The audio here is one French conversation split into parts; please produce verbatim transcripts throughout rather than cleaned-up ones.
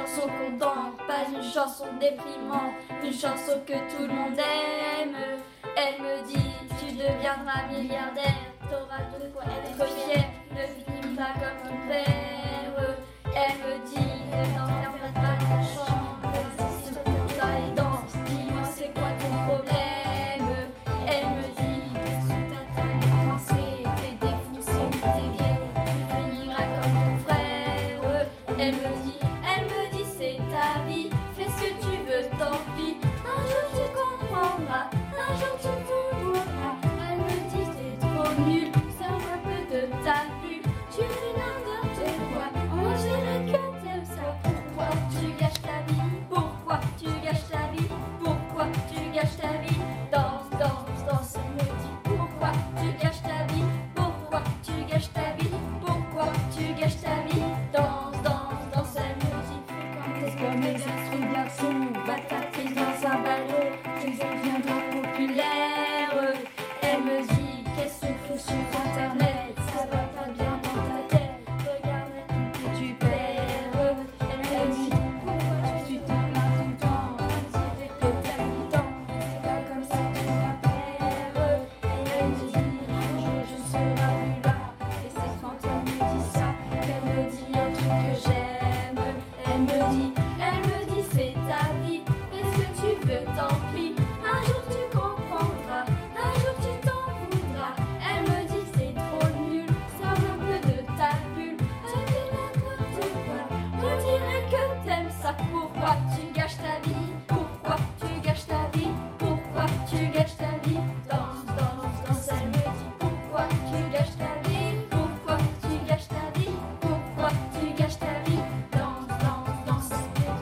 chanson contente, pas une chanson déprimante, une chanson que tout le monde aime. Elle me dit, tu deviendras milliardaire, t'auras de quoi être fier, ne finis pas comme ton père. Elle me dit, ne t'enferme pas dans ta chambre, si sur toi et danse, dis-moi c'est quoi ton problème. Elle me dit, sous ta table coincée, t'es défoncé, t'es gay, tu finiras comme ton frère. Elle me dit, elle me dit c'est ta vie, fais ce que tu veux, tant pis. Un jour tu comprendras, un jour tu comprendras. Elle me dit t'es trop nul, sors un peu de ta bulle. Tu fais n'importe quoi, on dirait que t'aimes ça. Pourquoi tu gâches ta vie? Pourquoi tu gâches ta vie? Pourquoi tu gâches ta vie? Danse, danse, danse, elle me dit pourquoi tu gâches ta vie? Pourquoi tu gâches ta vie? Pourquoi tu gâches ta vie? Danse, danse, danse, elle me dit quand t'es comme les autres garçons, va t'appuyer dans un ballon, tu deviendras populaire. Elle me dit qu'est-ce que tu fais sur internet, ça va pas bien dans ta tête, regarde tout que tu perds. Elle me dit pourquoi tu te plains tout le temps, on dirait que t'as le temps, c'est pas comme ça que tu la perds. Elle me dit un jour je serai plus là, et c'est quand elle me dit ça qu'elle me dit un truc que j'aime. Elle me dit, elle me dit c'est ta vie, fais ce que tu veux, tant pis. Un jour tu comprendras, un jour tu t'en voudras. Elle me dit c'est trop nul, sors un peu de ta bulle. Tu fais n'importe quoi, on dirait que t'aimes ça. Pourquoi tu gâches ta vie? Pourquoi tu gâches ta vie? Pourquoi tu gâches ta vie? Danse, danse, danse, elle me dit pourquoi tu gâches ta vie? Pourquoi tu gâches ta vie? Pourquoi tu gâches ta vie? Danse, danse, danse, elle me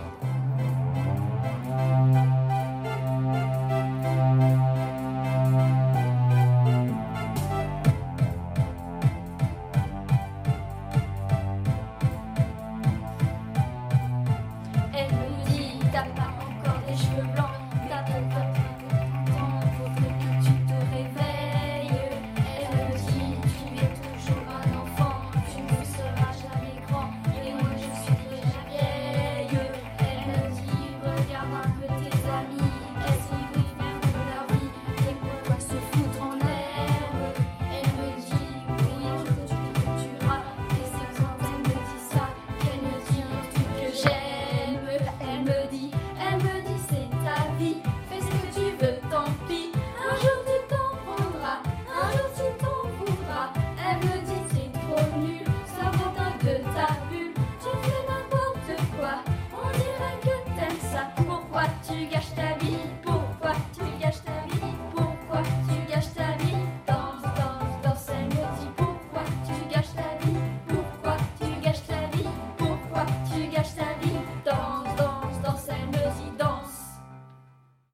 dit. Elle me dit t'as pas encore des cheveux blancs, t'as pas encore de temps, faudrait que tu te réveilles. Elle me dit tu es toujours un enfant, tu ne seras jamais grand, et moi je suis déjà vieille. Elle me dit regarde un peu tes amis, qu'est-ce qu'ils veulent faire de leur vie, et pourquoi se foutre en l'air. Elle me dit oui je veux que tu iras, et c'est quand elle me dit ça qu'elle me dit un truc que j'aime. Elle me dit, elle me dit c'est ta vie, fais ce que tu veux, tant pis. Un jour tu comprendras, un jour tu t'en voudras. Elle me dit c'est trop nul, sors un de ta